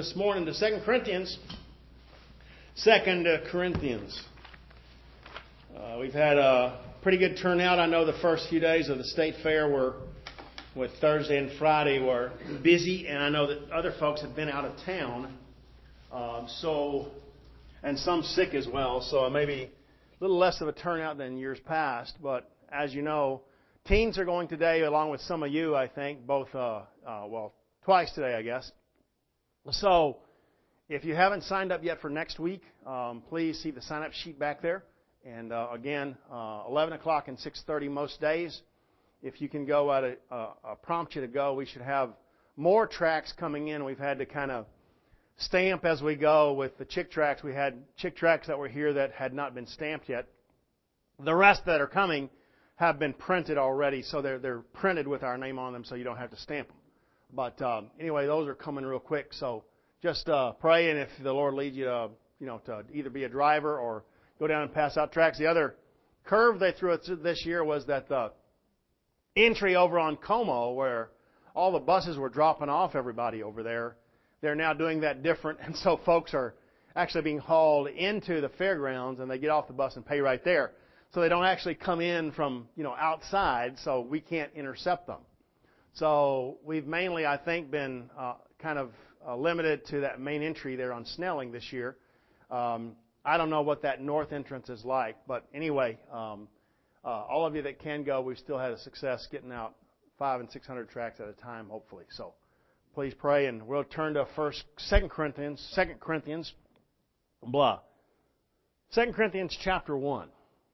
This morning to 2 Corinthians. 2 Corinthians. We've had a pretty good turnout. I know the first few days of the state fair were, with Thursday and Friday, were busy, and I know that other folks have been out of town, and some sick as well, so maybe a little less of a turnout than years past. But as you know, teens are going today, along with some of you, I think, both, twice today, I guess. So, if you haven't signed up yet for next week, please see the sign-up sheet back there. And again, 11 o'clock and 6:30 most days. If you can go at a prompt you to go, we should have more tracts coming in. We've had to kind of stamp as we go with the chick tracts. We had chick tracts that were here that had not been stamped yet. The rest that are coming have been printed already, so they're printed with our name on them, so you don't have to stamp them. But anyway, those are coming real quick. So just pray, and if the Lord leads you to either be a driver or go down and pass out tracts. The other curve they threw us this year was that the entry over on Como, where all the buses were dropping off everybody over there, they're now doing that different, and so folks are actually being hauled into the fairgrounds, and they get off the bus and pay right there. So they don't actually come in from outside, so we can't intercept them. So we've mainly, I think, been limited to that main entry there on Snelling this year. I don't know what that north entrance is like, but anyway, all of you that can go, we've still had a success getting out 500 and 600 tracts at a time, hopefully. So please pray, and we'll turn to 2 Corinthians chapter 1.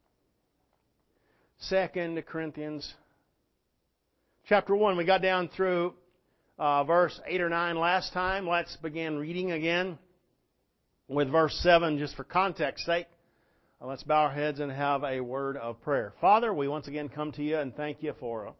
2 Corinthians chapter 1. We got down through verse 8 or 9 last time. Let's begin reading again with verse 7, just for context sake. Let's bow our heads and have a word of prayer. Father, we once again come to you and thank you for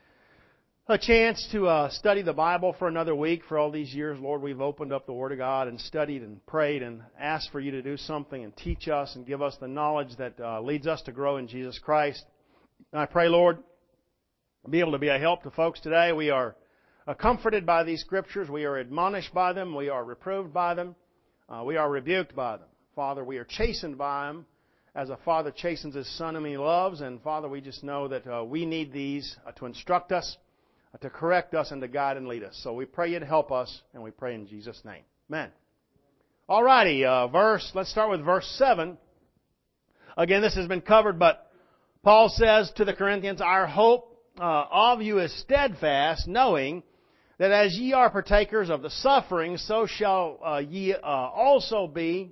a chance to study the Bible for another week. For all these years, Lord, we've opened up the Word of God and studied and prayed and asked for you to do something and teach us and give us the knowledge that leads us to grow in Jesus Christ. And I pray, Lord, be able to be a help to folks today. We are comforted by these Scriptures. We are admonished by them. We are reproved by them. We are rebuked by them. Father, we are chastened by them as a father chastens his son whom he loves. And Father, we just know that we need these to instruct us, to correct us, and to guide and lead us. So we pray you to help us, and we pray in Jesus' name. Amen. Alrighty, let's start with verse 7. Again, this has been covered, but Paul says to the Corinthians, "Our hope of you is steadfast, knowing that as ye are partakers of the suffering, so shall ye also be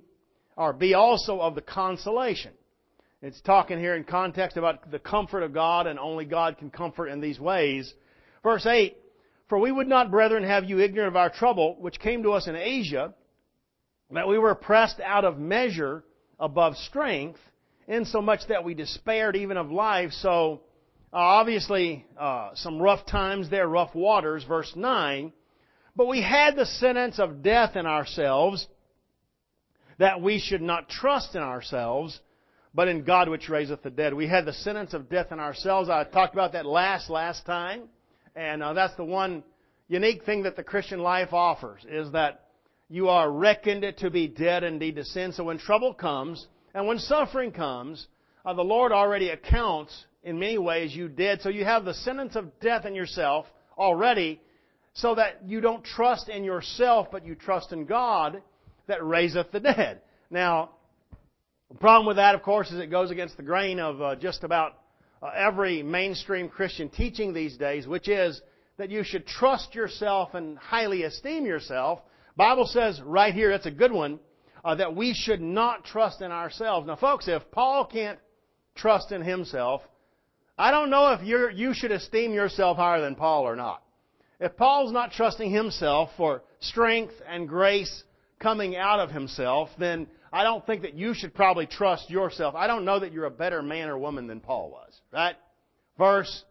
also of the consolation." It's talking here in context about the comfort of God, and only God can comfort in these ways. Verse 8, "For we would not, brethren, have you ignorant of our trouble, which came to us in Asia, that we were pressed out of measure above strength, insomuch that we despaired even of life." So, obviously, some rough times there, rough waters. Verse 9, "But we had the sentence of death in ourselves, that we should not trust in ourselves, but in God which raiseth the dead." We had the sentence of death in ourselves. I talked about that last time. And that's the one unique thing that the Christian life offers, is that you are reckoned to be dead indeed to sin. So when trouble comes, and when suffering comes, the Lord already accounts in many ways you dead. So you have the sentence of death in yourself already, so that you don't trust in yourself, but you trust in God that raiseth the dead. Now, the problem with that, of course, is it goes against the grain of just about every mainstream Christian teaching these days, which is that you should trust yourself and highly esteem yourself. Bible says right here, it's a good one, that we should not trust in ourselves. Now, folks, if Paul can't trust in himself, I don't know if you should esteem yourself higher than Paul or not. If Paul's not trusting himself for strength and grace coming out of himself, then I don't think that you should probably trust yourself. I don't know that you're a better man or woman than Paul was. Right? Verse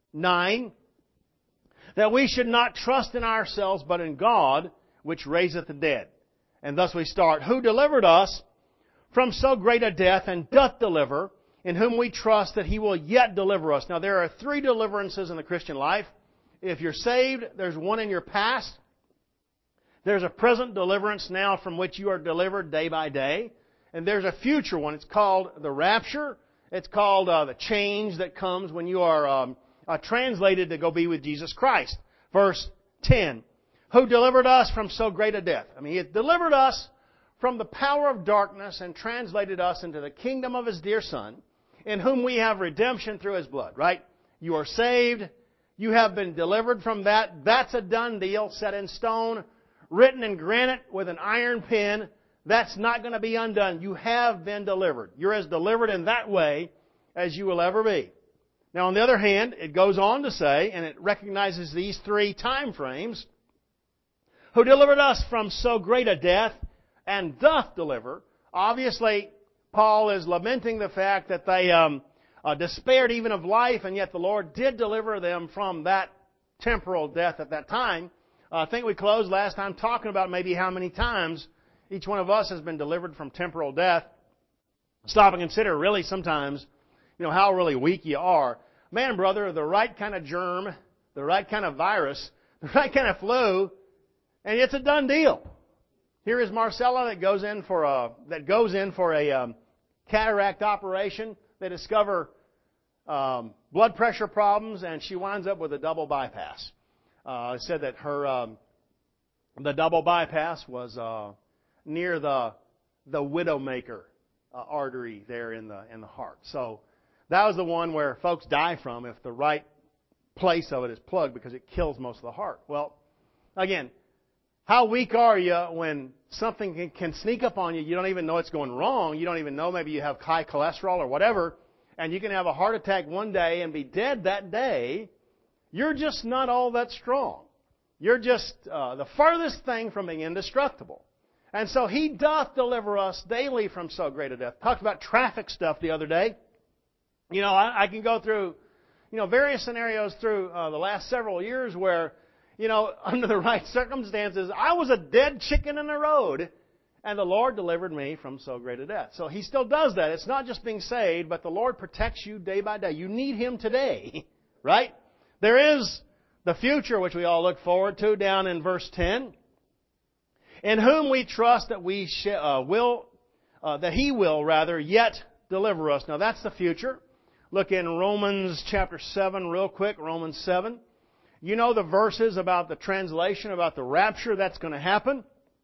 9, "That we should not trust in ourselves, but in God, which raiseth the dead." And thus we start, "Who delivered us from so great a death, and doth deliver, in whom we trust that He will yet deliver us." Now, there are 3 deliverances in the Christian life. If you're saved, there's one in your past. There's a present deliverance now from which you are delivered day by day. And there's a future one. It's called the rapture. It's called the change that comes when you are translated to go be with Jesus Christ. Verse 10. Who delivered us from so great a death. I mean, He delivered us from the power of darkness and translated us into the kingdom of His dear Son, in whom we have redemption through His blood, right? You are saved. You have been delivered from that. That's a done deal, set in stone, written in granite with an iron pen. That's not going to be undone. You have been delivered. You're as delivered in that way as you will ever be. Now, on the other hand, it goes on to say, and it recognizes these three time frames, who delivered us from so great a death, and doth deliver. Obviously, Paul is lamenting the fact that they despaired even of life, and yet the Lord did deliver them from that temporal death at that time. I think we closed last time talking about maybe how many times each one of us has been delivered from temporal death. Stop and consider really sometimes, how really weak you are. Man, brother, the right kind of germ, the right kind of virus, the right kind of flu, and it's a done deal. Here is Marcella that goes in for a cataract operation. They discover blood pressure problems, and she winds up with a double bypass. It said that the double bypass was near the widowmaker artery there in the heart. So that was the one where folks die from if the right place of it is plugged, because it kills most of the heart. Well, again, how weak are you when something can sneak up on you? You don't even know it's going wrong. You don't even know maybe you have high cholesterol or whatever, and you can have a heart attack one day and be dead that day. You're just not all that strong. You're just the farthest thing from being indestructible. And so He doth deliver us daily from so great a death. Talked about traffic stuff the other day. I can go through, various scenarios through the last several years where, under the right circumstances, I was a dead chicken in the road, and the Lord delivered me from so great a death. So He still does that. It's not just being saved, but the Lord protects you day by day. You need Him today, right? There is the future, which we all look forward to, down in verse 10. In whom we trust that He will yet deliver us. Now that's the future. Look in Romans chapter 7 real quick, Romans 7. You know the verses about the translation, about the rapture that's going to happen.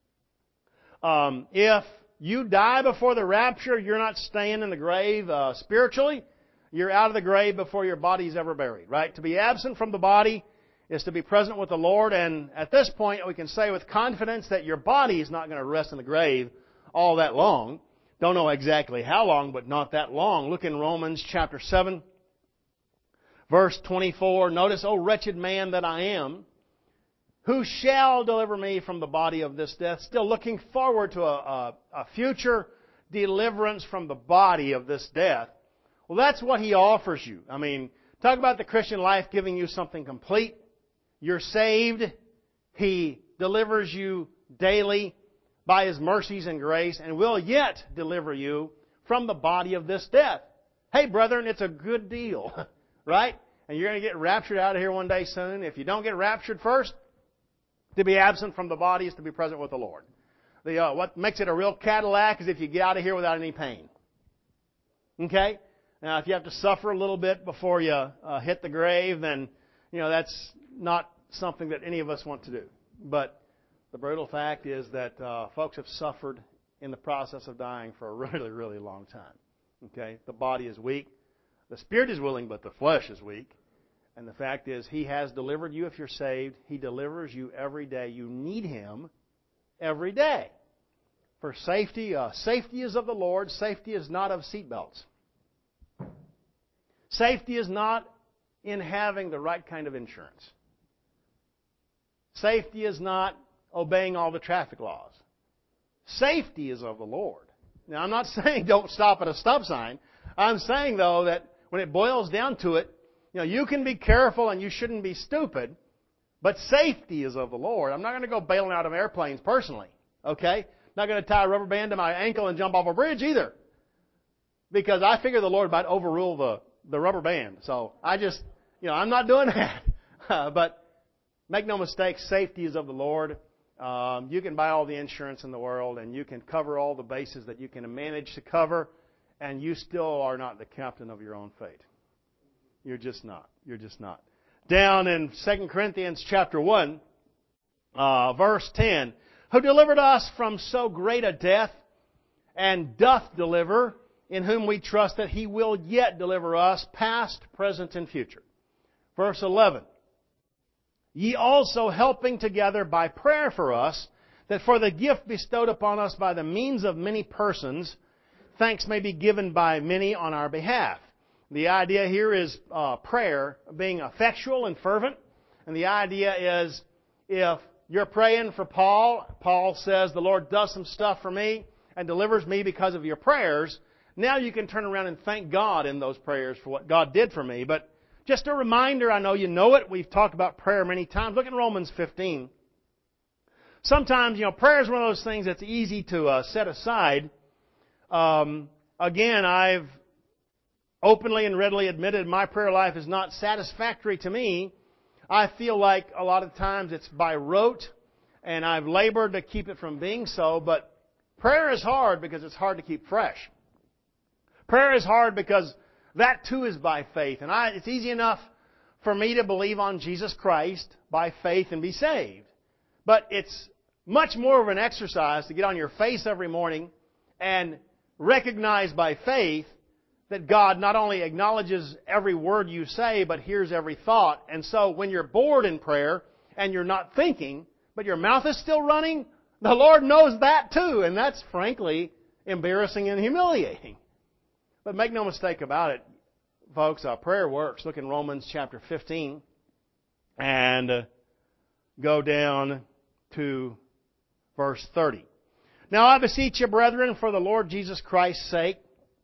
If you die before the rapture, you're not staying in the grave spiritually. You're out of the grave before your body's ever buried, right? To be absent from the body is to be present with the Lord. And at this point, we can say with confidence that your body is not going to rest in the grave all that long. Don't know exactly how long, but not that long. Look in Romans chapter 7. Verse 24, notice, O wretched man that I am, who shall deliver me from the body of this death? Still looking forward to a future deliverance from the body of this death. Well, that's what He offers you. I mean, talk about the Christian life giving you something complete. You're saved. He delivers you daily by His mercies and grace, and will yet deliver you from the body of this death. Hey, brethren, it's a good deal. Right? And you're going to get raptured out of here one day soon. If you don't get raptured first, to be absent from the body is to be present with the Lord. What makes it a real Cadillac is if you get out of here without any pain. Okay? Now, if you have to suffer a little bit before you hit the grave, then, that's not something that any of us want to do. But the brutal fact is that folks have suffered in the process of dying for a really, really long time. Okay? The body is weak. The spirit is willing, but the flesh is weak. And the fact is, He has delivered you if you're saved. He delivers you every day. You need Him every day. For safety, safety is of the Lord. Safety is not of seatbelts. Safety is not in having the right kind of insurance. Safety is not obeying all the traffic laws. Safety is of the Lord. Now, I'm not saying don't stop at a stop sign. I'm saying, though, that when it boils down to it, you can be careful and you shouldn't be stupid, but safety is of the Lord. I'm not going to go bailing out of airplanes personally, okay? Not going to tie a rubber band to my ankle and jump off a bridge either, because I figure the Lord might overrule the rubber band. So I just, I'm not doing that. But make no mistake, safety is of the Lord. You can buy all the insurance in the world, and you can cover all the bases that you can manage to cover, and you still are not the captain of your own fate. You're just not. You're just not. Down in 2 Corinthians chapter 1, verse 10, who delivered us from so great a death, and doth deliver, in whom we trust that He will yet deliver us, past, present, and future. Verse 11, ye also helping together by prayer for us, that for the gift bestowed upon us by the means of many persons, thanks may be given by many on our behalf. The idea here is prayer being effectual and fervent. And the idea is, if you're praying for Paul, Paul says, the Lord does some stuff for me and delivers me because of your prayers. Now you can turn around and thank God in those prayers for what God did for me. But just a reminder, I know you know it. We've talked about prayer many times. Look at Romans 15. Sometimes, prayer is one of those things that's easy to set aside. Again, I've openly and readily admitted my prayer life is not satisfactory to me. I feel like a lot of times it's by rote, and I've labored to keep it from being so, but prayer is hard because it's hard to keep fresh. Prayer is hard because that too is by faith, and it's easy enough for me to believe on Jesus Christ by faith and be saved. But it's much more of an exercise to get on your face every morning and recognize by faith that God not only acknowledges every word you say, but hears every thought. And so when you're bored in prayer and you're not thinking, but your mouth is still running, the Lord knows that too. And that's frankly embarrassing and humiliating. But make no mistake about it, folks, prayer works. Look in Romans chapter 15 and go down to verse 30. Now I beseech you, brethren, for the Lord Jesus Christ's sake,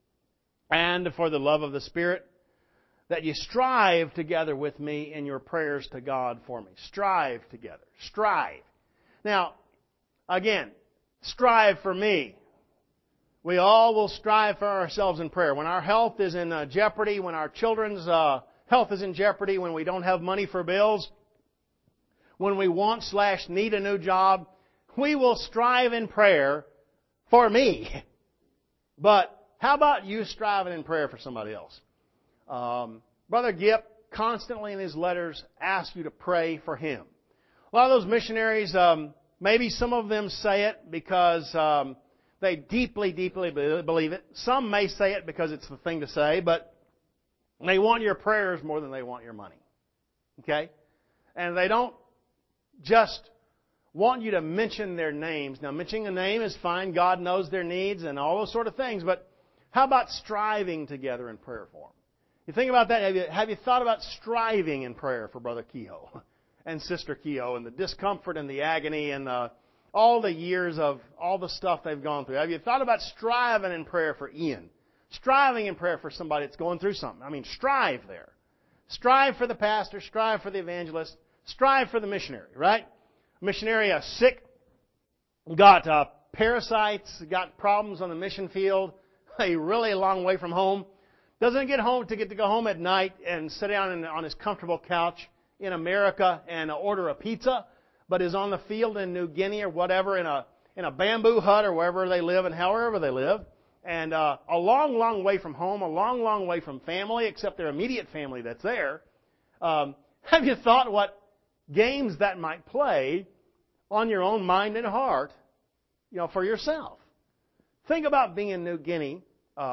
and for the love of the Spirit, that you strive together with me in your prayers to God for me. Strive together. Strive. Now, again, strive for me. We all will strive for ourselves in prayer. When our health is in jeopardy, when our children's health is in jeopardy, when we don't have money for bills, when we want/need a new job, we will strive in prayer for me. But how about you striving in prayer for somebody else? Brother Gipp constantly in his letters asks you to pray for him. A lot of those missionaries, maybe some of them say it because they deeply, deeply believe it. Some may say it because it's the thing to say, but they want your prayers more than they want your money. Okay? And they don't just want you to mention their names. Now, mentioning a name is fine. God knows their needs and all those sort of things, but how about striving together in prayer for them? You think about that. Have you thought about striving in prayer for Brother Kehoe and Sister Kehoe and the discomfort and the agony and all the years of all the stuff they've gone through? Have you thought about striving in prayer for Ian? Striving in prayer for somebody that's going through something. I mean, strive there. Strive for the pastor. Strive for the evangelist. Strive for the missionary, right? Missionary sick, got parasites, got problems on the mission field, a really long way from home, doesn't get to go home at night and sit down on his comfortable couch in America and order a pizza, but is on the field in New Guinea or whatever in a bamboo hut or wherever they live and however they live, and a long, long way from home, a long, long way from family, except their immediate family that's there. Have you thought what games that might play on your own mind and heart, for yourself? Think about being in New Guinea,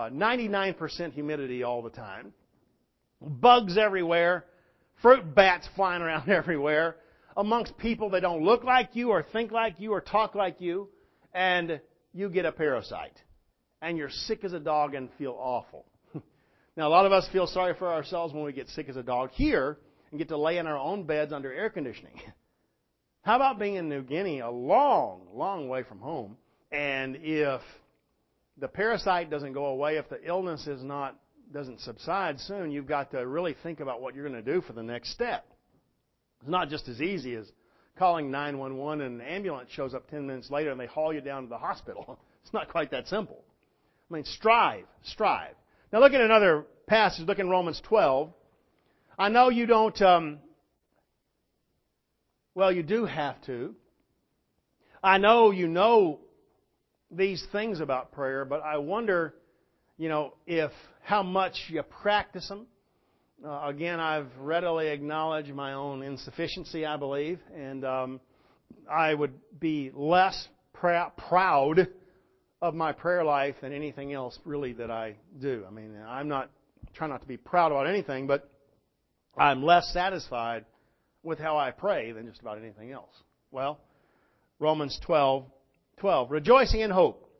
99% humidity all the time, bugs everywhere, fruit bats flying around everywhere, amongst people that don't look like you or think like you or talk like you, and you get a parasite, and you're sick as a dog and feel awful. Now, a lot of us feel sorry for ourselves when we get sick as a dog here and get to lay in our own beds under air conditioning. How about being in New Guinea, a long, long way from home, and if the parasite doesn't go away, if the illness doesn't subside soon, you've got to really think about what you're going to do for the next step. It's not just as easy as calling 911 and an ambulance shows up 10 minutes later and they haul you down to the hospital. It's not quite that simple. I mean, strive. Now look at another passage. Look in Romans 12. I know you don't, you do have to. I know you know these things about prayer, but I wonder, if how much you practice them. Again, I've readily acknowledged my own insufficiency, I believe, and I would be less proud of my prayer life than anything else really that I do. I mean, trying not to be proud about anything, but I'm less satisfied with how I pray than just about anything else. Well, Romans 12, rejoicing in hope,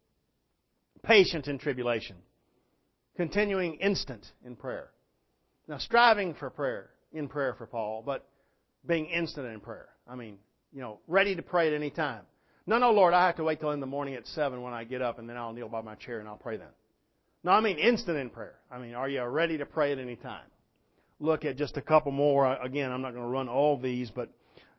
patient in tribulation, continuing instant in prayer. Now, striving for prayer, in prayer for Paul, but being instant in prayer. I mean, ready to pray at any time. No, Lord, I have to wait till in the morning at 7 when I get up, and then I'll kneel by my chair and I'll pray then. No, I mean instant in prayer. I mean, are you ready to pray at any time? Look at just a couple more. Again, I'm not going to run all these, but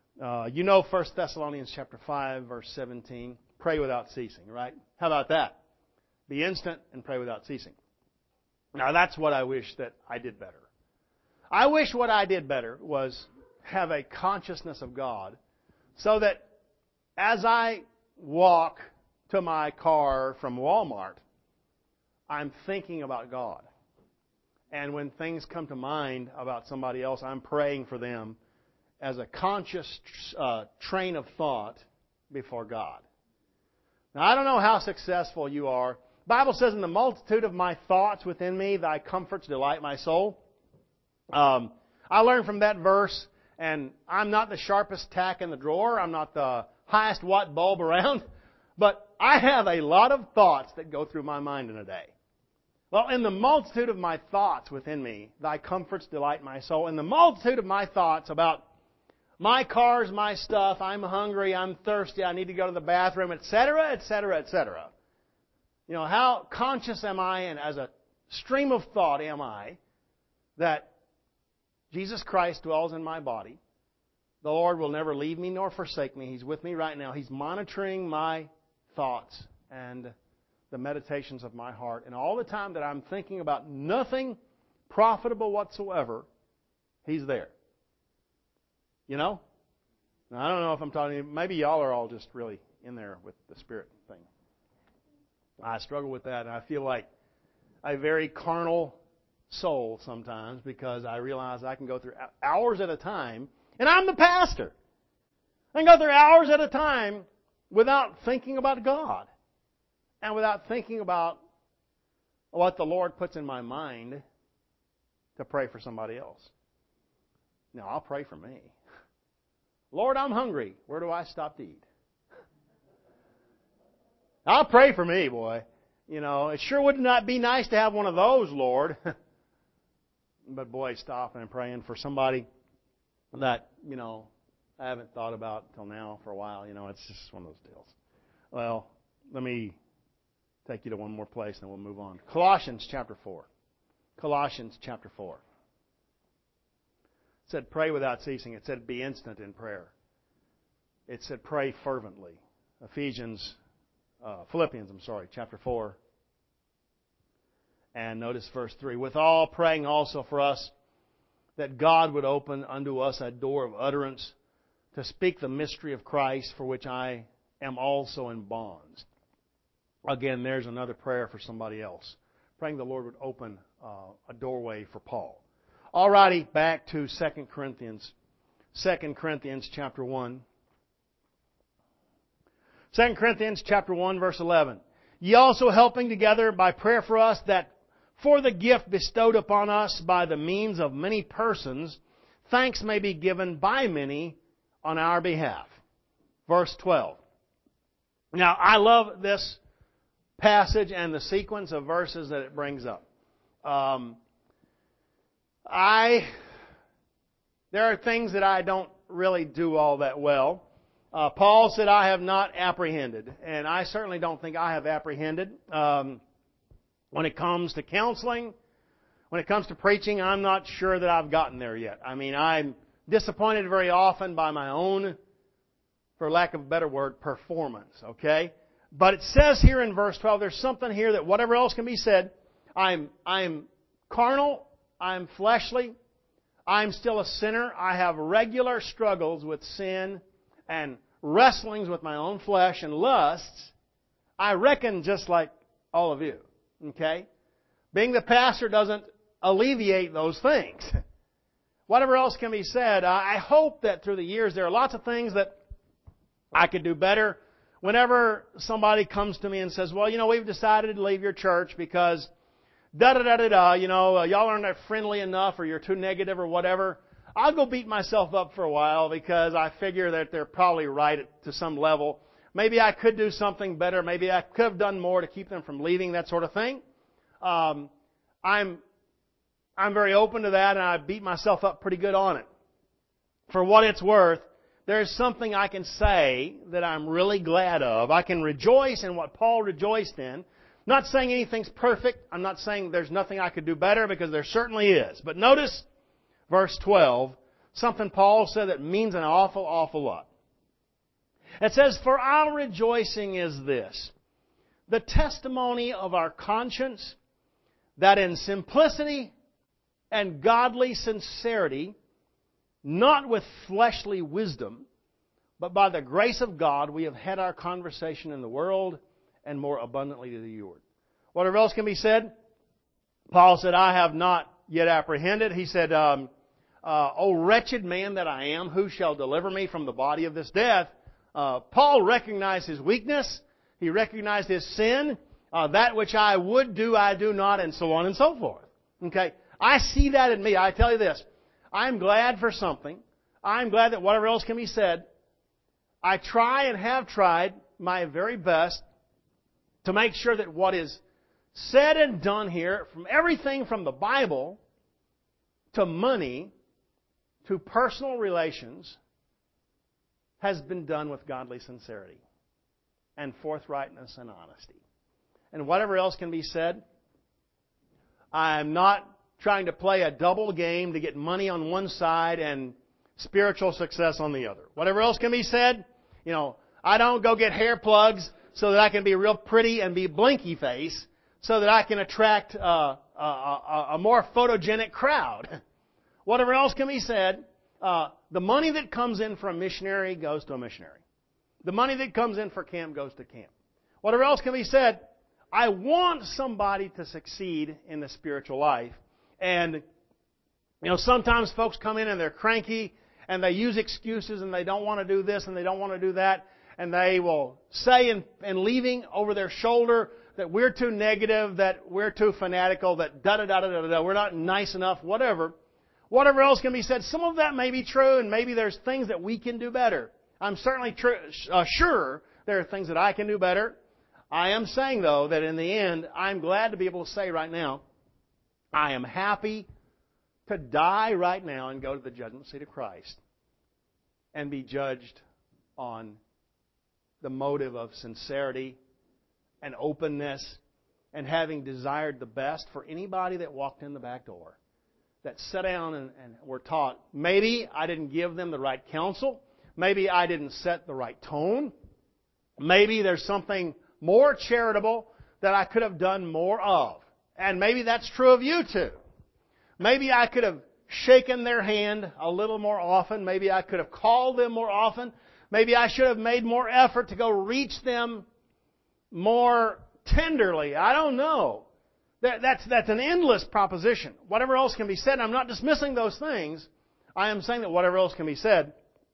1 Thessalonians chapter 5, verse 17. Pray without ceasing, right? How about that? Be instant and pray without ceasing. Now, that's what I wish that I did better. I wish what I did better was have a consciousness of God so that as I walk to my car from Walmart, I'm thinking about God. And when things come to mind about somebody else, I'm praying for them as a conscious train of thought before God. Now, I don't know how successful you are. The Bible says, in the multitude of my thoughts within me, thy comforts delight my soul. I learned from that verse, and I'm not the sharpest tack in the drawer. I'm not the highest watt bulb around. But I have a lot of thoughts that go through my mind in a day. Well, in the multitude of my thoughts within me, thy comforts delight my soul. In the multitude of my thoughts about my cars, my stuff, I'm hungry, I'm thirsty, I need to go to the bathroom, etc., etc., etc. How conscious am I, and as a stream of thought am I, that Jesus Christ dwells in my body. The Lord will never leave me nor forsake me. He's with me right now. He's monitoring my thoughts and the meditations of my heart. And all the time that I'm thinking about nothing profitable whatsoever, He's there. Now, I don't know if I'm talking to you. Maybe y'all are all just really in there with the Spirit thing. I struggle with that, and I feel like a very carnal soul sometimes because I realize I can go through hours at a time, and I'm the pastor. I can go through hours at a time without thinking about God and without thinking about what the Lord puts in my mind to pray for somebody else. Now, I'll pray for me. Lord, I'm hungry. Where do I stop to eat? I'll pray for me, boy. It sure would not be nice to have one of those, Lord. But boy, stopping and praying for somebody that, I haven't thought about till now for a while. It's just one of those deals. Well, let me take you to one more place and then we'll move on. Colossians chapter 4. Colossians chapter 4. It said pray without ceasing. It said be instant in prayer. It said pray fervently. Philippians, chapter 4. And notice verse 3. Withal praying also for us that God would open unto us a door of utterance to speak the mystery of Christ, for which I am also in bonds. Again, there's another prayer for somebody else. Praying the Lord would open a doorway for Paul. Alrighty, back to 2 Corinthians. 2 Corinthians chapter 1. 2 Corinthians chapter 1, verse 11. Ye also helping together by prayer for us, that for the gift bestowed upon us by the means of many persons, thanks may be given by many on our behalf. Verse 12. Now, I love this passage and the sequence of verses that it brings up. There are things that I don't really do all that well. Paul said, I have not apprehended. And I certainly don't think I have apprehended. When it comes to counseling, when it comes to preaching, I'm not sure that I've gotten there yet. I mean, I'm disappointed very often by my own, for lack of a better word, performance. Okay? But it says here in verse 12, there's something here that whatever else can be said, I'm carnal, I'm fleshly, I'm still a sinner, I have regular struggles with sin and wrestlings with my own flesh and lusts, I reckon just like all of you. Okay? Being the pastor doesn't alleviate those things. Whatever else can be said, I hope that through the years there are lots of things that I could do better. Whenever somebody comes to me and says, well, we've decided to leave your church because da-da-da-da-da, y'all aren't that friendly enough or you're too negative or whatever, I'll go beat myself up for a while because I figure that they're probably right to some level. Maybe I could do something better. Maybe I could have done more to keep them from leaving, that sort of thing. I'm very open to that, and I beat myself up pretty good on it. For what it's worth, there's something I can say that I'm really glad of. I can rejoice in what Paul rejoiced in. Not saying anything's perfect. I'm not saying there's nothing I could do better, because there certainly is. But notice verse 12, something Paul said that means an awful, awful lot. It says, for our rejoicing is this, the testimony of our conscience, that in simplicity and godly sincerity, not with fleshly wisdom, but by the grace of God, we have had our conversation in the world, and more abundantly to you. Whatever else can be said, Paul said, I have not yet apprehended. He said, O wretched man that I am, who shall deliver me from the body of this death? Paul recognized his weakness. He recognized his sin. That which I would do, I do not, and so on and so forth. Okay? I see that in me. I tell you this. I'm glad for something. I'm glad that whatever else can be said, I try and have tried my very best to make sure that what is said and done here, from everything from the Bible to money to personal relations, has been done with godly sincerity and forthrightness and honesty. And whatever else can be said, I'm not trying to play a double game to get money on one side and spiritual success on the other. Whatever else can be said, I don't go get hair plugs so that I can be real pretty and be blinky face so that I can attract a more photogenic crowd. Whatever else can be said, the money that comes in for a missionary goes to a missionary. The money that comes in for camp goes to camp. Whatever else can be said, I want somebody to succeed in the spiritual life. And, sometimes folks come in and they're cranky and they use excuses and they don't want to do this and they don't want to do that. And they will say in leaving over their shoulder that we're too negative, that we're too fanatical, that da-da-da-da-da-da, we're not nice enough, whatever. Whatever else can be said, some of that may be true, and maybe there's things that we can do better. I'm certainly sure there are things that I can do better. I am saying, though, that in the end, I'm glad to be able to say right now, I am happy to die right now and go to the judgment seat of Christ and be judged on the motive of sincerity and openness and having desired the best for anybody that walked in the back door, that sat down and were taught. Maybe I didn't give them the right counsel. Maybe I didn't set the right tone. Maybe there's something more charitable that I could have done more of. And maybe that's true of you too. Maybe I could have shaken their hand a little more often. Maybe I could have called them more often. Maybe I should have made more effort to go reach them more tenderly. I don't know. That's an endless proposition. Whatever else can be said, I'm not dismissing those things. I am saying that whatever else can be said,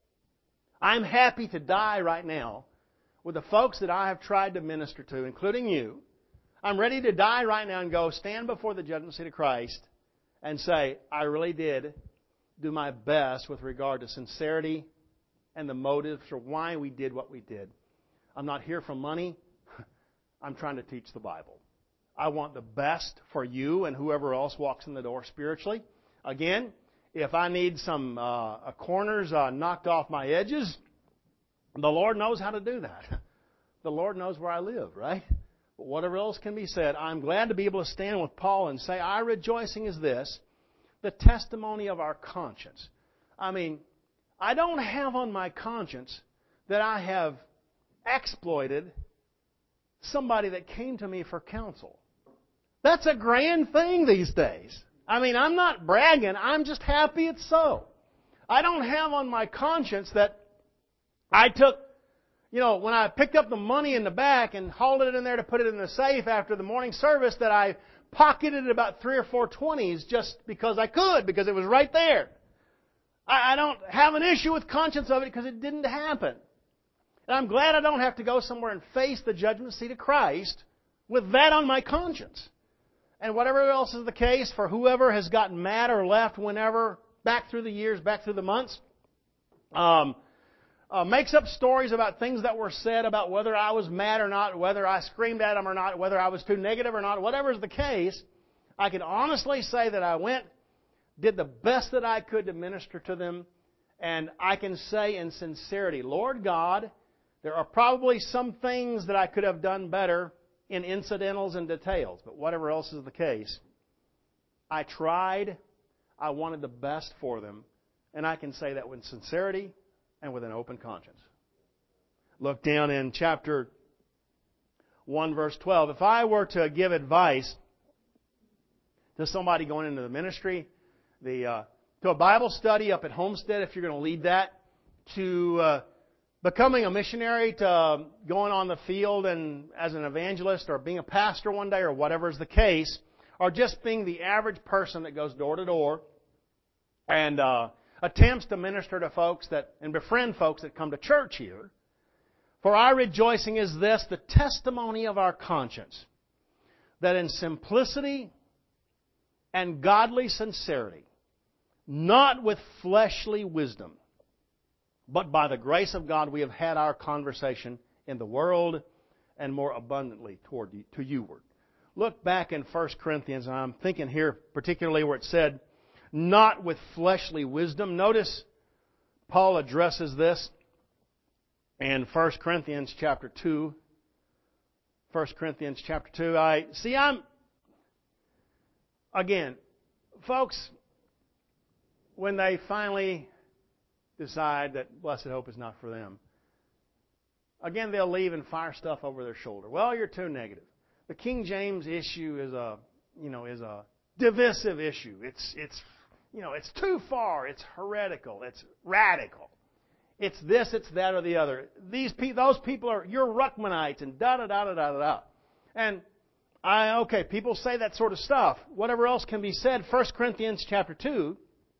I'm happy to die right now with the folks that I have tried to minister to, including you. I'm ready to die right now and go stand before the judgment seat of Christ and say, I really did do my best with regard to sincerity and the motives for why we did what we did. I'm not here for money. I'm trying to teach the Bible. I want the best for you and whoever else walks in the door spiritually. Again, if I need some corners knocked off my edges, the Lord knows how to do that. The Lord knows where I live, right? But whatever else can be said, I'm glad to be able to stand with Paul and say, our rejoicing is this, the testimony of our conscience. I mean, I don't have on my conscience that I have exploited somebody that came to me for counsel. That's a grand thing these days. I mean, I'm not bragging. I'm just happy it's so. I don't have on my conscience that I took when I picked up the money in the back and hauled it in there to put it in the safe after the morning service, that I pocketed about 3 or 4 20s just because I could, because it was right there. I don't have an issue with conscience of it because it didn't happen. And I'm glad I don't have to go somewhere and face the judgment seat of Christ with that on my conscience. And whatever else is the case for whoever has gotten mad or left whenever, back through the years, back through the months, makes up stories about things that were said about whether I was mad or not, whether I screamed at them or not, whether I was too negative or not, whatever is the case, I can honestly say that I went, did the best that I could to minister to them, and I can say in sincerity, Lord God, there are probably some things that I could have done better in incidentals and details, but whatever else is the case, I tried, I wanted the best for them, and I can say that with sincerity and with an open conscience. Look down in chapter 1, verse 12. If I were to give advice to somebody going into the ministry, to a Bible study up at Homestead, if you're going to lead that, to becoming a missionary, to going on the field and as an evangelist, or being a pastor one day, or whatever is the case, or just being the average person that goes door to door and attempts to minister to folks and befriend folks that come to church here. For our rejoicing is this, the testimony of our conscience, that in simplicity and godly sincerity, not with fleshly wisdom, but by the grace of God we have had our conversation in the world and more abundantly to youward. Look back in 1 Corinthians, and I'm thinking here particularly where it said, not with fleshly wisdom. Notice Paul addresses this in 1 Corinthians chapter 2. 1 Corinthians chapter 2. Again, folks, when they finally decide that Blessed Hope is not for them, again, they'll leave and fire stuff over their shoulder. Well, you're too negative. The King James issue is a divisive issue. It's too far. It's heretical. It's radical. It's this, it's that, or the other. Those people are, you're Ruckmanites and da-da-da-da-da-da. And people say that sort of stuff. Whatever else can be said, 1 Corinthians chapter 2,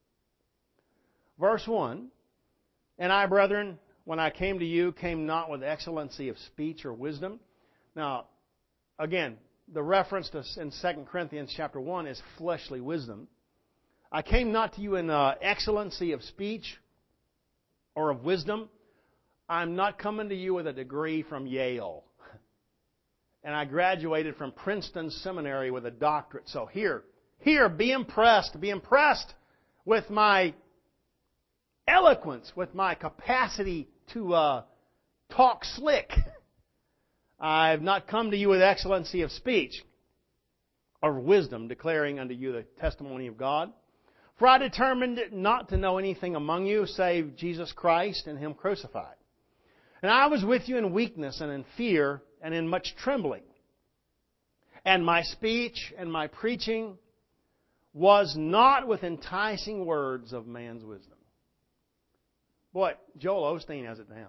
verse 1, and I, brethren, when I came to you, came not with excellency of speech or wisdom. Now, again, the reference in 2 Corinthians chapter 1 is fleshly wisdom. I came not to you in excellency of speech or of wisdom. I'm not coming to you with a degree from Yale. And I graduated from Princeton Seminary with a doctorate. So here, be impressed. Be impressed with my eloquence, with my capacity to talk slick. I have not come to you with excellency of speech or wisdom, declaring unto you the testimony of God. For I determined not to know anything among you save Jesus Christ and Him crucified. And I was with you in weakness and in fear and in much trembling. And my speech and my preaching was not with enticing words of man's wisdom. Boy, Joel Osteen has it down.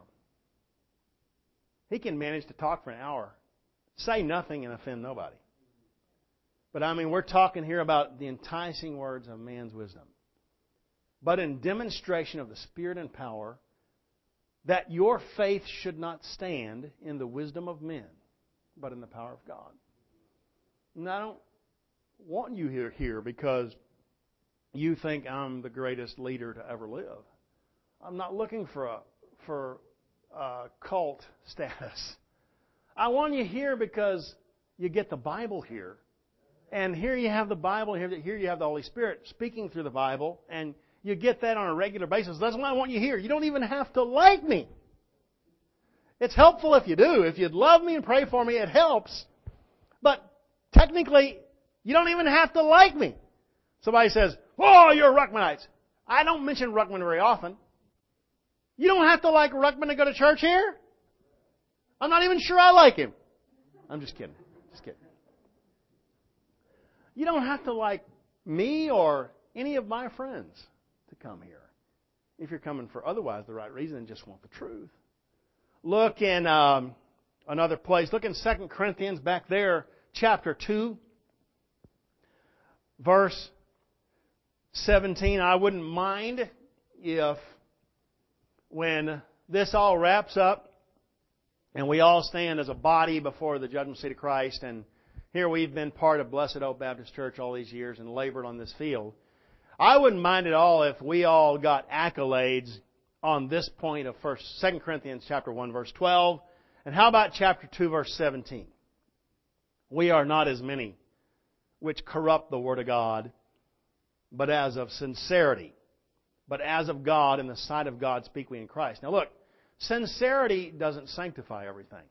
He can manage to talk for an hour, say nothing, and offend nobody. But we're talking here about the enticing words of man's wisdom. But in demonstration of the Spirit and power, that your faith should not stand in the wisdom of men, but in the power of God. And I don't want you here because you think I'm the greatest leader to ever live. I'm not looking for cult status. I want you here because you get the Bible here. And here you have the Bible, here you have the Holy Spirit speaking through the Bible, and you get that on a regular basis. That's why I want you here. You don't even have to like me. It's helpful if you do. If you'd love me and pray for me, it helps. But technically, you don't even have to like me. Somebody says, "Oh, you're Ruckmanites." I don't mention Ruckman very often. You don't have to like Ruckman to go to church here. I'm not even sure I like him. I'm just kidding. You don't have to like me or any of my friends to come here if you're coming for otherwise the right reason and just want the truth. look in another place. Look in 2 Corinthians back there, chapter 2, verse 17. I wouldn't mind if when this all wraps up and we all stand as a body before the judgment seat of Christ, and here we've been part of Blessed Hope Baptist Church all these years and labored on this field, I wouldn't mind at all if we all got accolades on this point of 2 Corinthians chapter 1, verse 12. And how about chapter 2, verse 17? We are not as many which corrupt the Word of God, but as of sincerity. But as of God, in the sight of God, speak we in Christ. Now look, sincerity doesn't sanctify everything.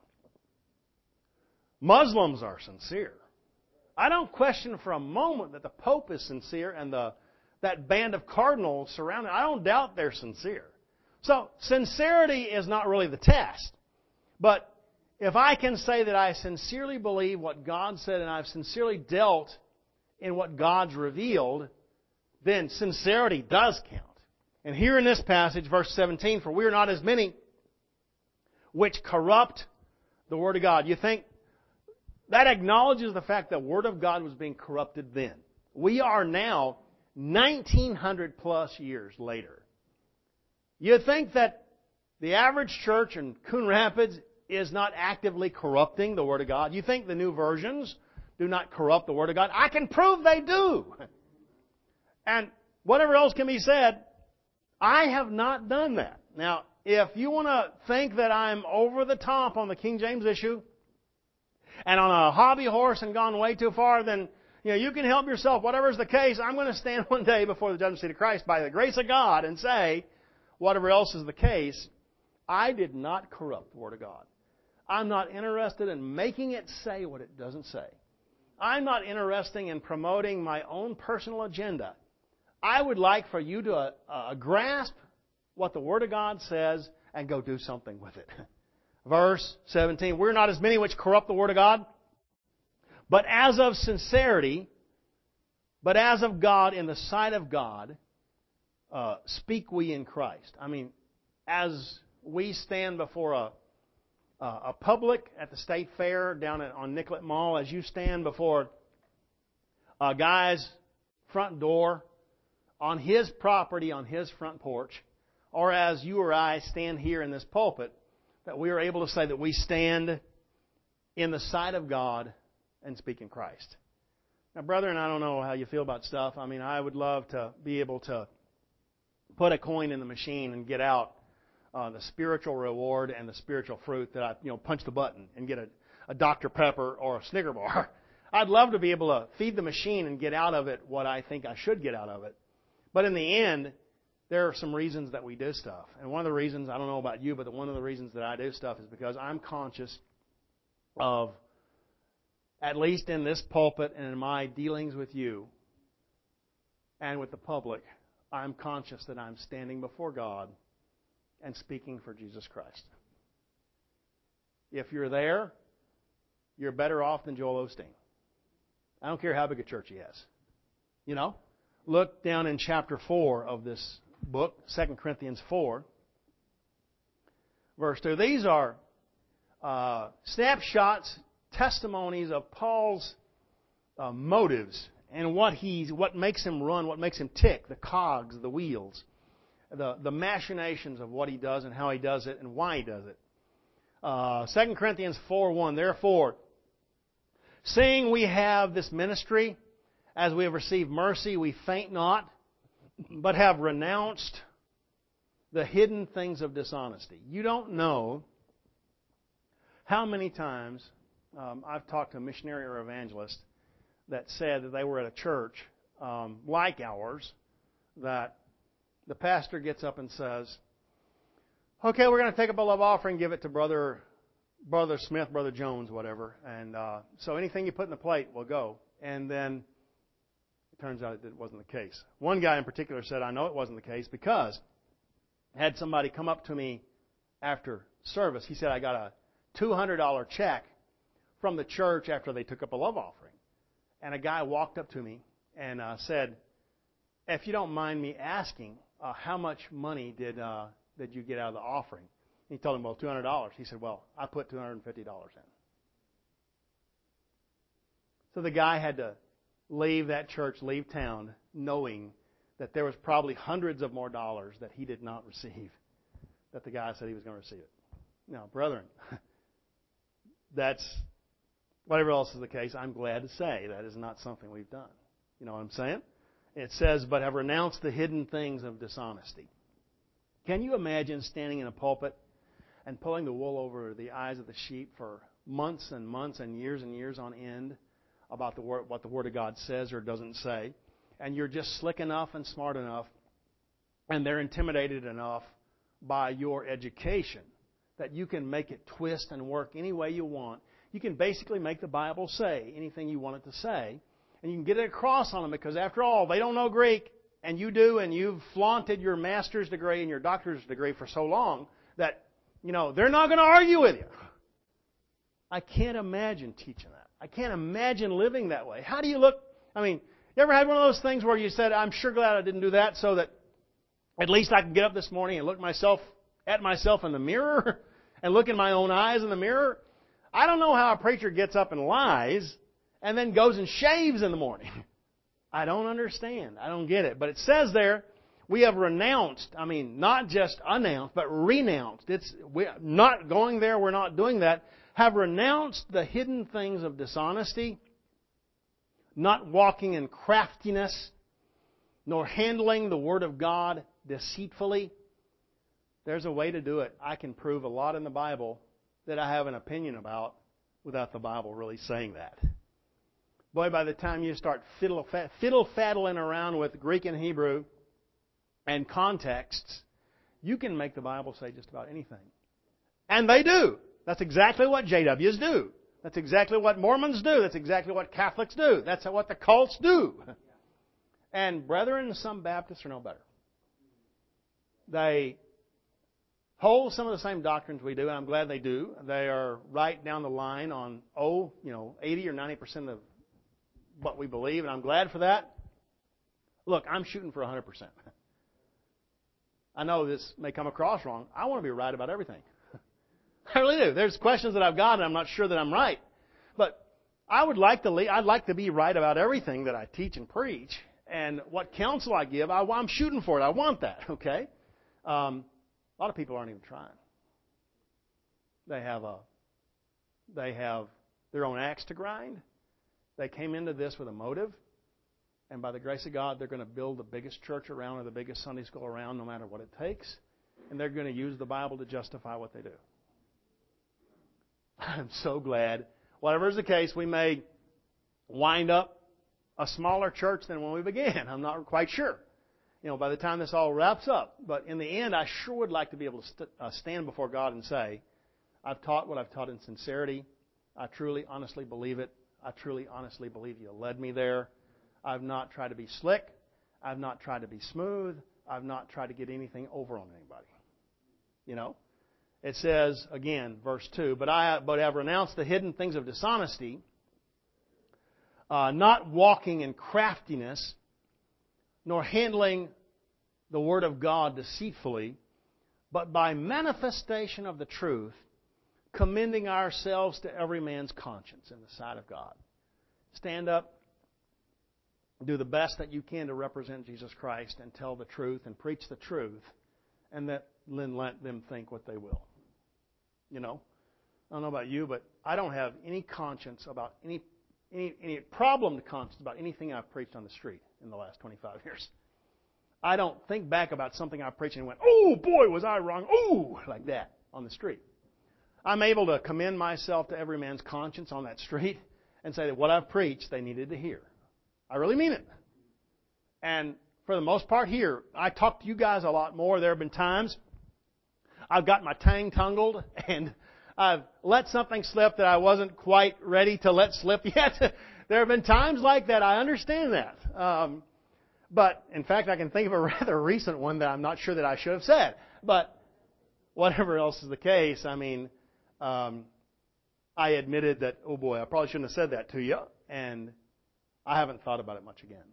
Muslims are sincere. I don't question for a moment that the Pope is sincere and that band of cardinals surrounding. I don't doubt they're sincere. So sincerity is not really the test. But if I can say that I sincerely believe what God said and I've sincerely dealt in what God's revealed, then sincerity does count. And here in this passage, verse 17, for we are not as many which corrupt the Word of God. You think that acknowledges the fact that the Word of God was being corrupted then. We are now 1900 plus years later. You think that the average church in Coon Rapids is not actively corrupting the Word of God? You think the new versions do not corrupt the Word of God? I can prove they do. And whatever else can be said, I have not done that. Now, if you want to think that I'm over the top on the King James issue and on a hobby horse and gone way too far, then you can help yourself. Whatever is the case, I'm going to stand one day before the judgment seat of Christ by the grace of God and say, whatever else is the case, I did not corrupt the Word of God. I'm not interested in making it say what it doesn't say. I'm not interested in promoting my own personal agenda. I would like for you to grasp what the Word of God says and go do something with it. Verse 17, we're not as many which corrupt the Word of God, but as of sincerity, but as of God, in the sight of God, speak we in Christ. I mean, as we stand before a public at the State Fair down on Nicollet Mall, as you stand before a guy's front door, on his property, on his front porch, or as you or I stand here in this pulpit, that we are able to say that we stand in the sight of God and speak in Christ. Now, brethren, I don't know how you feel about stuff. I mean, I would love to be able to put a coin in the machine and get out the spiritual reward and the spiritual fruit that I, punch the button and get a Dr. Pepper or a Snicker bar. I'd love to be able to feed the machine and get out of it what I think I should get out of it. But in the end, there are some reasons that we do stuff. And one of the reasons, I don't know about you, but one of the reasons that I do stuff is because I'm conscious of, at least in this pulpit and in my dealings with you and with the public, I'm conscious that I'm standing before God and speaking for Jesus Christ. If you're there, you're better off than Joel Osteen. I don't care how big a church he has. Look down in chapter 4 of this book, 2 Corinthians 4, verse 2. These are snapshots, testimonies of Paul's motives and what makes him run, what makes him tick, the cogs, the wheels, the machinations of what he does and how he does it and why he does it. 2 Corinthians 4:1. Therefore, seeing we have this ministry, as we have received mercy, we faint not, but have renounced the hidden things of dishonesty. You don't know how many times I've talked to a missionary or evangelist that said that they were at a church like ours, that the pastor gets up and says, okay, we're going to take up a love offering, give it to Brother Smith, Brother Jones, whatever. And so anything you put in the plate will go. And then it turns out it wasn't the case. One guy in particular said, I know it wasn't the case because I had somebody come up to me after service. He said, I got a $200 check from the church after they took up a love offering. And a guy walked up to me and said, if you don't mind me asking, how much money did you get out of the offering? He told him, well, $200. He said, well, I put $250 in. So the guy had to leave that church, leave town, knowing that there was probably hundreds of more dollars that he did not receive, that the guy said he was going to receive it. Now, brethren, that's, whatever else is the case, I'm glad to say that is not something we've done. You know what I'm saying? It says, but have renounced the hidden things of dishonesty. Can you imagine standing in a pulpit and pulling the wool over the eyes of the sheep for months and months and years on end about what the Word of God says or doesn't say, and you're just slick enough and smart enough, and they're intimidated enough by your education that you can make it twist and work any way you want. You can basically make the Bible say anything you want it to say, and you can get it across on them because, after all, they don't know Greek, and you do, and you've flaunted your master's degree and your doctor's degree for so long that, they're not going to argue with you. I can't imagine teaching that. I can't imagine living that way. How do you look? You ever had one of those things where you said, I'm sure glad I didn't do that so that at least I can get up this morning and look at myself in the mirror and look in my own eyes in the mirror? I don't know how a preacher gets up and lies and then goes and shaves in the morning. I don't understand. I don't get it. But it says there, we have renounced, not just announced, but renounced. We're not going there, we're not doing that. Have renounced the hidden things of dishonesty, not walking in craftiness, nor handling the Word of God deceitfully. There's a way to do it. I can prove a lot in the Bible that I have an opinion about without the Bible really saying that. Boy, by the time you start fiddle-faddling around with Greek and Hebrew and contexts, you can make the Bible say just about anything. And they do. That's exactly what JWs do. That's exactly what Mormons do. That's exactly what Catholics do. That's what the cults do. And brethren, some Baptists are no better. They hold some of the same doctrines we do, and I'm glad they do. They are right down the line on 80 or 90% of what we believe, and I'm glad for that. Look, I'm shooting for 100%. I know this may come across wrong. I want to be right about everything. I really do. There's questions that I've got, and I'm not sure that I'm right. But I'd like to be right about everything that I teach and preach. And what counsel I give, I'm shooting for it. I want that, okay? A lot of people aren't even trying. They have their own axe to grind. They came into this with a motive. And by the grace of God, they're going to build the biggest church around or the biggest Sunday school around, no matter what it takes. And they're going to use the Bible to justify what they do. I'm so glad. Whatever is the case, we may wind up a smaller church than when we began. I'm not quite sure. By the time this all wraps up. But in the end, I sure would like to be able to stand before God and say, I've taught what I've taught in sincerity. I truly, honestly believe it. I truly, honestly believe you led me there. I've not tried to be slick. I've not tried to be smooth. I've not tried to get anything over on anybody. It says, again, verse 2, but I have renounced the hidden things of dishonesty, not walking in craftiness, nor handling the Word of God deceitfully, but by manifestation of the truth, commending ourselves to every man's conscience in the sight of God. Stand up, do the best that you can to represent Jesus Christ and tell the truth and preach the truth, and then let them think what they will. I don't know about you, but I don't have any conscience about any problem to conscience about anything I've preached on the street in the last 25 years. I don't think back about something I preached and went, oh boy, was I wrong, oh, like that on the street. I'm able to commend myself to every man's conscience on that street and say that what I've preached they needed to hear. I really mean it. And for the most part here, I talk to you guys a lot more. There have been times I've got my tang tangled and I've let something slip that I wasn't quite ready to let slip yet. There have been times like that. I understand that. But, in fact, I can think of a rather recent one that I'm not sure that I should have said. But whatever else is the case, I admitted that, oh boy, I probably shouldn't have said that to you. And I haven't thought about it much again.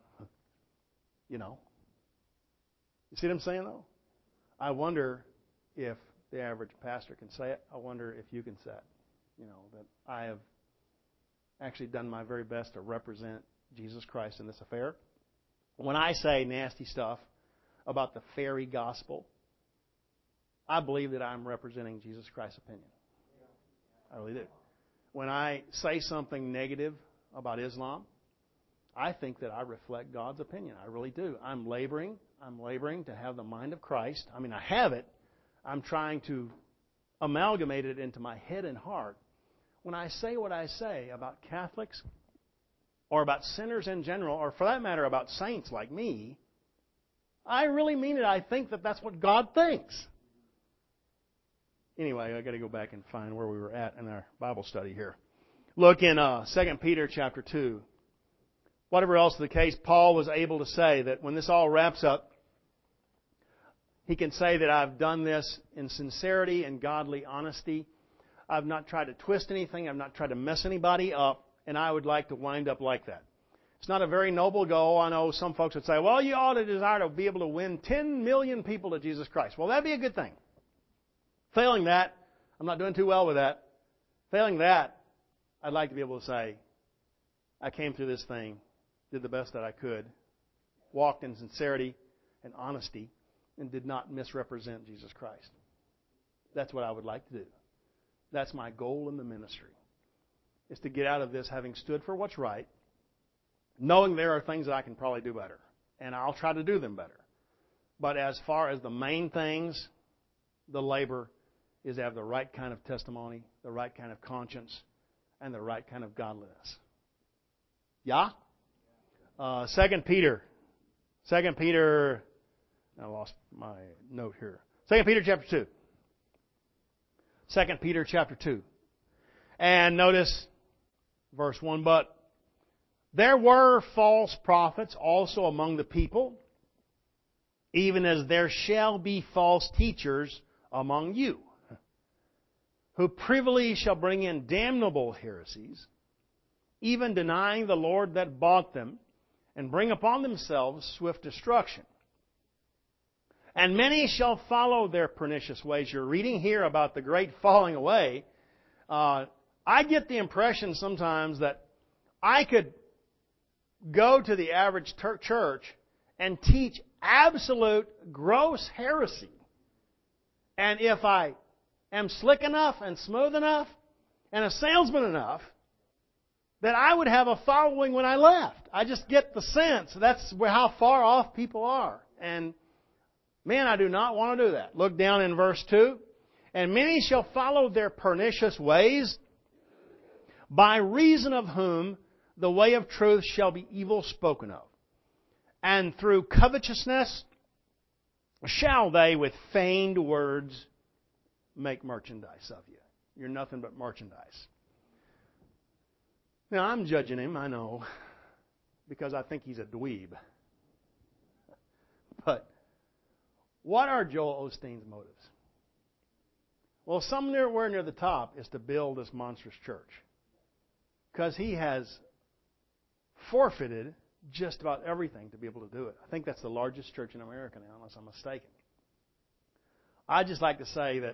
You see what I'm saying, though? I wonder if the average pastor can say it. I wonder if you can say it. That I have actually done my very best to represent Jesus Christ in this affair. When I say nasty stuff about the fairy gospel, I believe that I'm representing Jesus Christ's opinion. I really do. When I say something negative about Islam, I think that I reflect God's opinion. I really do. I'm laboring to have the mind of Christ. I mean, I have it. I'm trying to amalgamate it into my head and heart. When I say what I say about Catholics or about sinners in general, or for that matter about saints like me, I really mean it. I think that that's what God thinks. Anyway, I've got to go back and find where we were at in our Bible study here. Look in 2 Peter chapter 2. Whatever else the case, Paul was able to say that when this all wraps up, he can say that I've done this in sincerity and godly honesty. I've not tried to twist anything. I've not tried to mess anybody up. And I would like to wind up like that. It's not a very noble goal. I know some folks would say, well, you ought to desire to be able to win 10 million people to Jesus Christ. Well, that'd be a good thing. Failing that, I'm not doing too well with that. Failing that, I'd like to be able to say, I came through this thing, did the best that I could, walked in sincerity and honesty, and did not misrepresent Jesus Christ. That's what I would like to do. That's my goal in the ministry, is to get out of this having stood for what's right, knowing there are things that I can probably do better, and I'll try to do them better. But as far as the main things, the labor is to have the right kind of testimony, the right kind of conscience, and the right kind of godliness. Yeah? 2 Peter. I lost my note here. 2 Peter chapter 2. 2 Peter chapter 2. And notice verse 1, but there were false prophets also among the people, even as there shall be false teachers among you, who privily shall bring in damnable heresies, even denying the Lord that bought them, and bring upon themselves swift destruction. And many shall follow their pernicious ways. You're reading here about the great falling away. I get the impression sometimes that I could go to the average church and teach absolute gross heresy. And if I am slick enough and smooth enough and a salesman enough, that I would have a following when I left. I just get the sense that's how far off people are. And man, I do not want to do that. Look down in verse 2. And many shall follow their pernicious ways, by reason of whom the way of truth shall be evil spoken of. And through covetousness shall they with feigned words make merchandise of you. You're nothing but merchandise. Now, I'm judging him, I know, because I think he's a dweeb. But what are Joel Osteen's motives? Well, somewhere near the top is to build this monstrous church. Because he has forfeited just about everything to be able to do it. I think that's the largest church in America now, unless I'm mistaken. I'd just like to say that,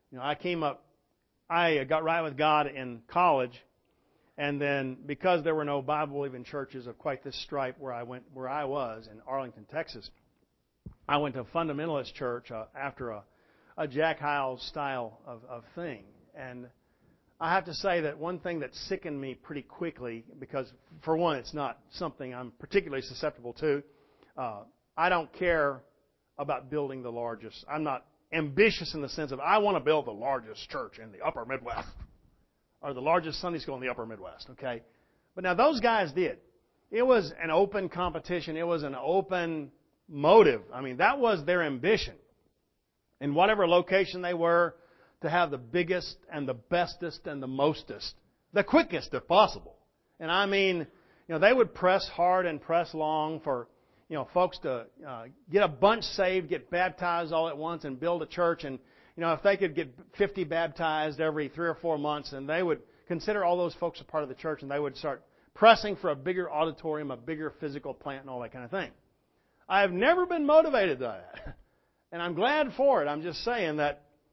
I got right with God in college, and then because there were no Bible-believing churches of quite this stripe where I was in Arlington, Texas, I went to a fundamentalist church after a Jack Hyles style of thing. And I have to say that one thing that sickened me pretty quickly, because for one, it's not something I'm particularly susceptible to. I don't care about building the largest. I'm not ambitious in the sense of I want to build the largest church in the upper Midwest or the largest Sunday school in the upper Midwest, okay? But now those guys did. It was an open competition. It was an open motive. I mean, that was their ambition. In whatever location they were, to have the biggest and the bestest and the mostest, the quickest if possible. And I mean, they would press hard and press long for, folks to get a bunch saved, get baptized all at once and build a church. And, if they could get 50 baptized every 3 or 4 months, and they would consider all those folks a part of the church, and they would start pressing for a bigger auditorium, a bigger physical plant, and all that kind of thing. I have never been motivated by that. And I'm glad for it. I'm just saying that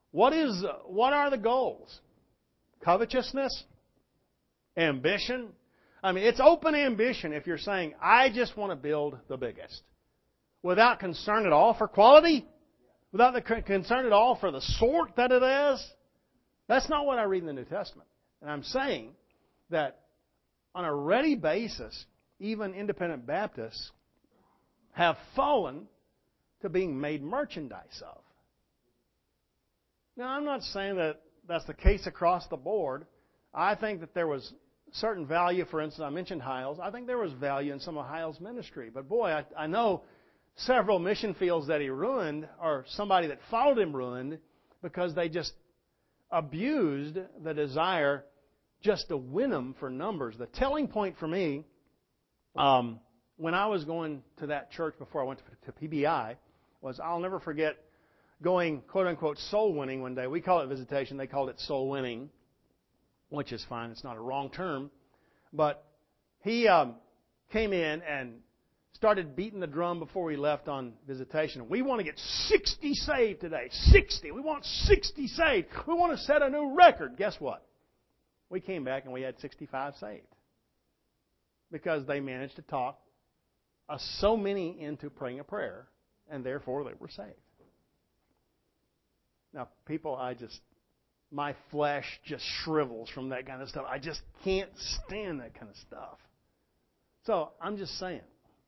What are the goals? Covetousness? Ambition? I mean, it's open ambition if you're saying, I just want to build the biggest. Without concern at all for quality? Without the concern at all for the sort that it is? That's not what I read in the New Testament. And I'm saying that on a ready basis, even independent Baptists have fallen to being made merchandise of. Now, I'm not saying that that's the case across the board. I think that there was certain value. For instance, I mentioned Hiles. I think there was value in some of Hiles' ministry. But boy, I know several mission fields that he ruined, or somebody that followed him ruined, because they just abused the desire just to win them for numbers. The telling point for me, when I was going to that church before I went to PBI, was I'll never forget going, quote-unquote, soul winning one day. We call it visitation. They called it soul winning, which is fine. It's not a wrong term. But he came in and started beating the drum before we left on visitation. We want to get 60 saved today. 60. We want 60 saved. We want to set a new record. Guess what? We came back and we had 65 saved. Because they managed to talk so many into praying a prayer, and therefore they were saved. Now, people, my flesh just shrivels from that kind of stuff. I just can't stand that kind of stuff. So, I'm just saying.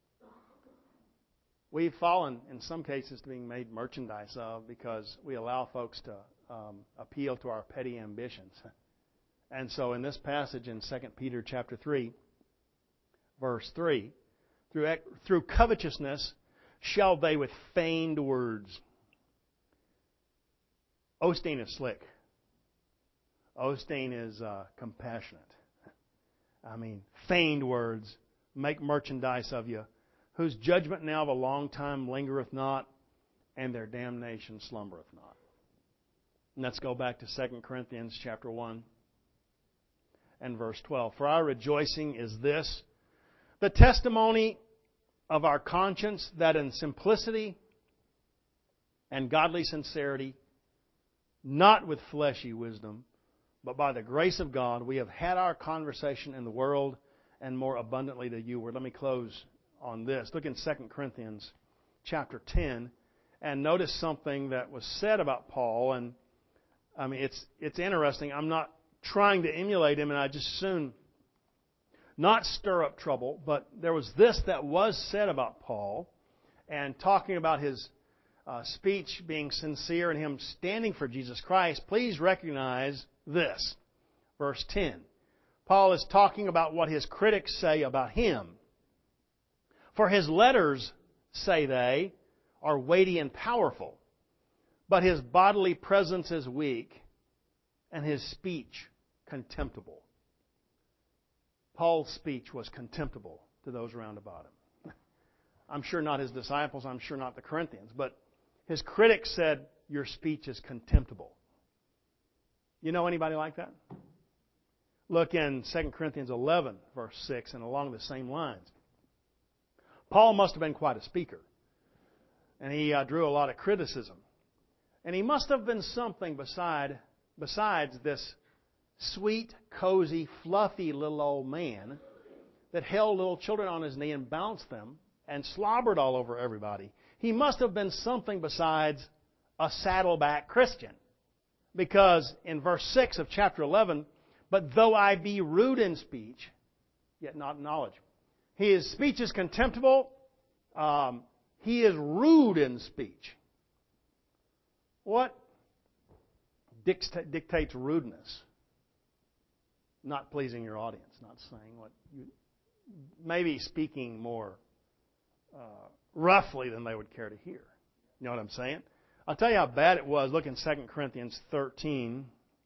We've fallen, in some cases, to being made merchandise of because we allow folks to appeal to our petty ambitions. And so, in this passage in 2 Peter chapter 3, verse 3, through covetousness shall they with feigned words. Osteen is slick. Osteen is compassionate. I mean, feigned words make merchandise of you, whose judgment now of a long time lingereth not, and their damnation slumbereth not. And let's go back to 2 Corinthians chapter 1 and verse 12. For our rejoicing is this, the testimony of our conscience, that in simplicity and godly sincerity, not with fleshy wisdom, but by the grace of God, we have had our conversation in the world, and more abundantly to you. Let me close on this. Look in 2 Corinthians chapter 10, and notice something that was said about Paul. And I mean, it's interesting. I'm not trying to emulate him, and I just soon not stir up trouble. But there was this that was said about Paul, and talking about his speech being sincere and him standing for Jesus Christ. Please recognize this. Verse 10. Paul is talking about what his critics say about him. For his letters, say they, are weighty and powerful, but his bodily presence is weak, and his speech contemptible. Paul's speech was contemptible to those round about him. I'm sure not his disciples, I'm sure not the Corinthians, but his critics said, your speech is contemptible. You know anybody like that? Look in 2 Corinthians 11, verse 6, and along the same lines. Paul must have been quite a speaker. And he drew a lot of criticism. And he must have been something besides this sweet, cozy, fluffy little old man that held little children on his knee and bounced them and slobbered all over everybody. He must have been something besides a saddleback Christian. Because in verse 6 of chapter 11, but though I be rude in speech, yet not in knowledge. His speech is contemptible. He is rude in speech. What dictates rudeness? Not pleasing your audience, not saying what you... Maybe speaking more roughly than they would care to hear. You know what I'm saying? I'll tell you how bad it was. Look in 2 Corinthians 13.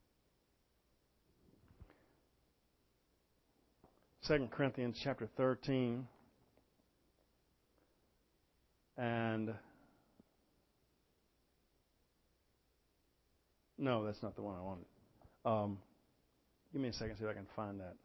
2 Corinthians chapter 13. And... No, that's not the one I wanted. Give me a second, see if I can find that.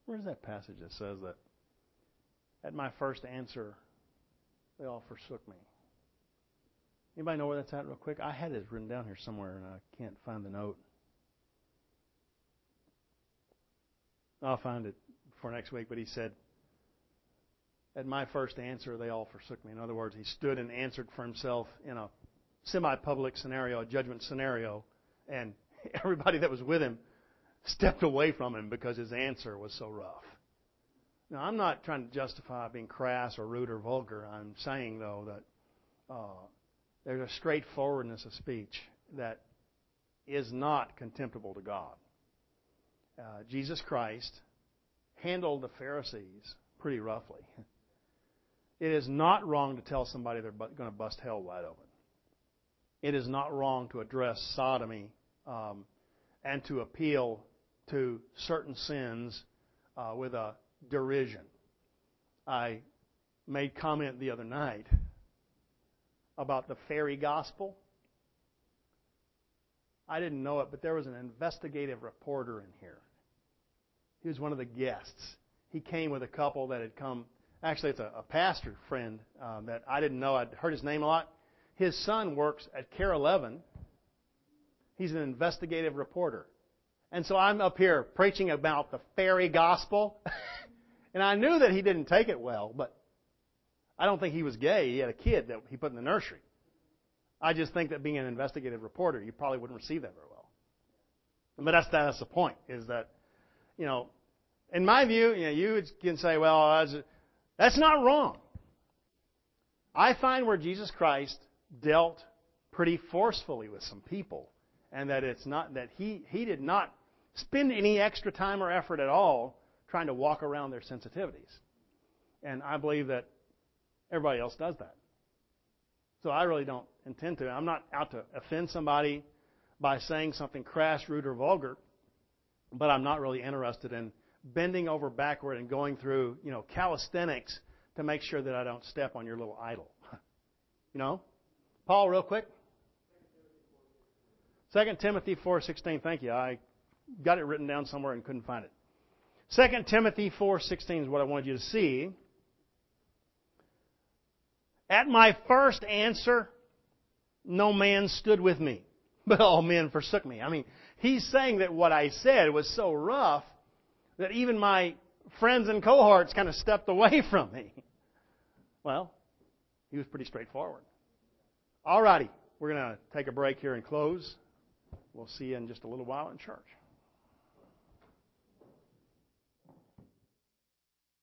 Where's that passage that says that at my first answer, they all forsook me? Anybody know where that's at real quick? I had it written down here somewhere, and I can't find the note. I'll find it for next week, but he said, at my first answer, they all forsook me. In other words, he stood and answered for himself in a semi-public scenario, a judgment scenario, and everybody that was with him stepped away from him because his answer was so rough. Now, I'm not trying to justify being crass or rude or vulgar. I'm saying, though, that there's a straightforwardness of speech that is not contemptible to God. Jesus Christ handled the Pharisees pretty roughly. It is not wrong to tell somebody they're going to bust hell wide open. It is not wrong to address sodomy and to appeal to certain sins with a derision. I made comment the other night about the fairy gospel. I didn't know it, but there was an investigative reporter in here. He was one of the guests. He came with a couple that had come. Actually, it's a pastor friend that I didn't know. I'd heard his name a lot. His son works at KARE 11. He's an investigative reporter. And so I'm up here preaching about the fairy gospel. And I knew that he didn't take it well, but I don't think he was gay. He had a kid that he put in the nursery. I just think that being an investigative reporter, you probably wouldn't receive that very well. But that's the point, is that, in my view, you can say, well, that's not wrong. I find where Jesus Christ dealt pretty forcefully with some people, and that it's not that he did not spend any extra time or effort at all trying to walk around their sensitivities. And I believe that everybody else does that. So I really don't intend to. I'm not out to offend somebody by saying something crass, rude, or vulgar, but I'm not really interested in bending over backward and going through, calisthenics to make sure that I don't step on your little idol. Paul, real quick. 2 Timothy 4:16. Thank you. I got it written down somewhere and couldn't find it. 2 Timothy 4:16 is what I wanted you to see. At my first answer, no man stood with me, but all men forsook me. I mean, he's saying that what I said was so rough that even my friends and cohorts kind of stepped away from me. Well, he was pretty straightforward. All righty, we're going to take a break here and close. We'll see you in just a little while in church.